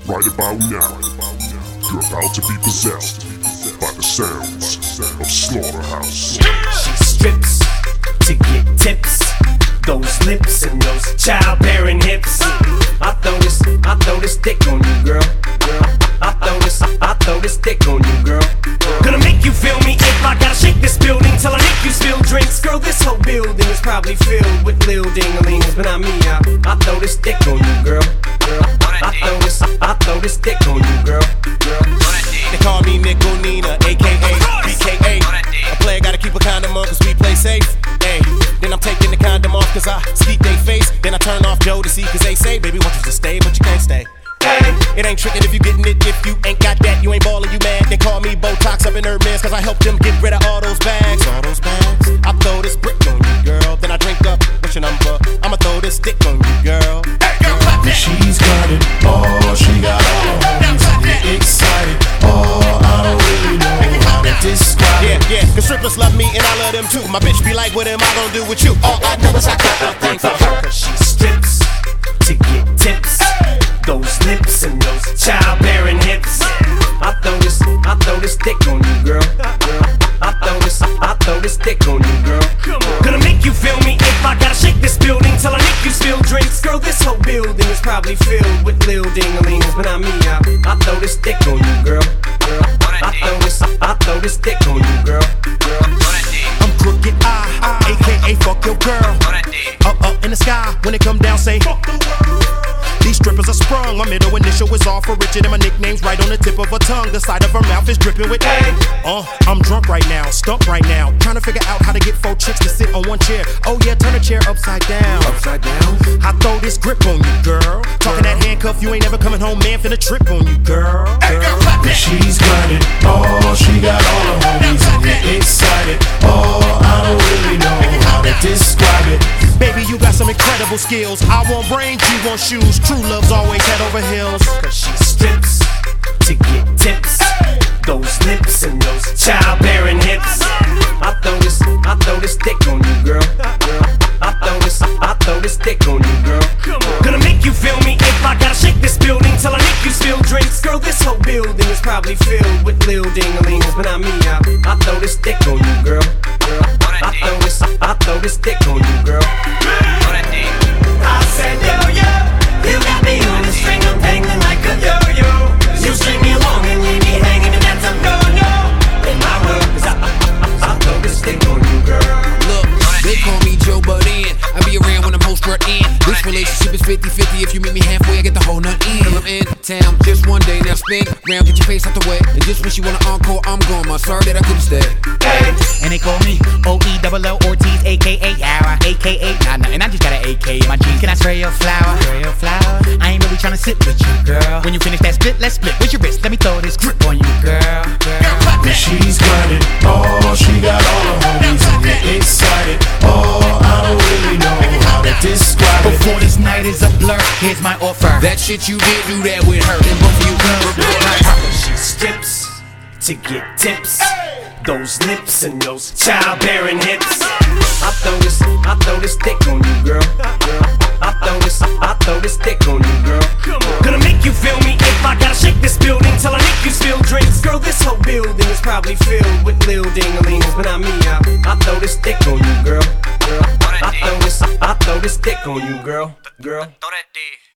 Right about now, you're about to be possessed by the sounds of Slaughterhouse. She strips to get tips, those lips and those childbearing hips. I throw this dick on you, girl. I throw this dick on you, girl. Gonna make you feel me if I gotta shake this building till I make you spill drinks. Girl, this whole building is probably filled with lil ding-a-lings, but not me. I throw this dick on you, girl. I throw this dick on you, girl. They call me Nickel Nina, aka BKA. A player gotta keep a condom on cause we play safe. Ay. Then I'm taking the condom off cause I skeet they face. Then I turn off Joe to see cause they say, baby, want you to stay, but you can't stay. It ain't trickin' if you gettin' it. If you ain't got that, you ain't ballin', you mad. They call me Botox up in Hermes cause I helped them get rid of all those bags. I throw this brick on you, girl. Then I drink up, what's your number? I'ma throw this dick on you, girl. She's got it, oh, she got all her homies get excited. Oh, I don't really know how to describe it. Yeah, cause strippers love me and I love them too. My bitch be like, what am I gonna do with you? All I know is I got a thing for her. Cause she strips to get tips, those lips and those childbearing hips. I throw this dick on you, girl. I throw this dick on you, girl. Gonna make you feel me if I gotta shake this building till I make you spill drinks. Girl, this whole building is probably filled with lil ding-a-lings, but not me. I throw this dick on you, girl. I throw this dick on you, girl. I'm crooked eye, aka fuck your girl. Up in the sky, when it come down, say fuck the world. These strippers are sprung, my middle initial is all for Richard and my nickname's right on the tip of her tongue. The side of her mouth is dripping with I'm drunk right now, stumped right now, trying to figure out how to get 4 chicks to sit on one chair. Oh yeah, turn a chair upside down. I throw this grip on you, girl. Talking that handcuff, you ain't never coming home, man, finna trip on you, girl. She's got it, oh, she got all her homies get excited. Oh, I don't really know how to describe it. Baby, you got some incredible skills. I want brains, you want shoes. True love's always head over heels. Cause she strips to get tips, those lips and those childbearing hips. I throw this dick on you, girl. I throw this dick on you, girl. Gonna make you feel me if I gotta shake this building till I make you spill drinks. Girl, this whole building is probably filled with lil ding-a-lings, but not me. I throw this dick on you, girl. I throw this dick on you, girl. I said, yo, you got me on the string, I'm dangling like a yo-yo. You string me along and leave me hanging, and that's a no-no. In my world, cause I throw this dick on you, girl. Look, they call me Joe Budden. I be around when I'm most strut in. This relationship is 50-50. If you meet me halfway, I get the whole nut in. Till I'm in town just one day. Now spin round, get your face out the way. And just when she wanna encore, I'm gone. I'm sorry that I couldn't stay. And they call me O-E-double-L Ortiz, a.k.a. Yawa, a.k.a. Nah, and I just got an AK in my jeans. Can I spray your flower? I ain't really tryna sit with you, girl. When you finish that split, let's split with your wrist. Let me throw this grip on you, girl. She's got it, oh, she got all her homies get excited. Oh, I don't really know how to describe it. Before this night is a blur, here's my offer. That shit you did, do that with her. And both of you She strips to get tips, those lips and those childbearing hips. I throw this dick on you, girl. I throw this dick on you, girl. Gonna make you feel me if I gotta shake this building till I make you spill drinks. Girl, this whole building is probably filled with lil ding-a-lings, but not me. I throw this dick on you, girl. I throw this dick on you, girl.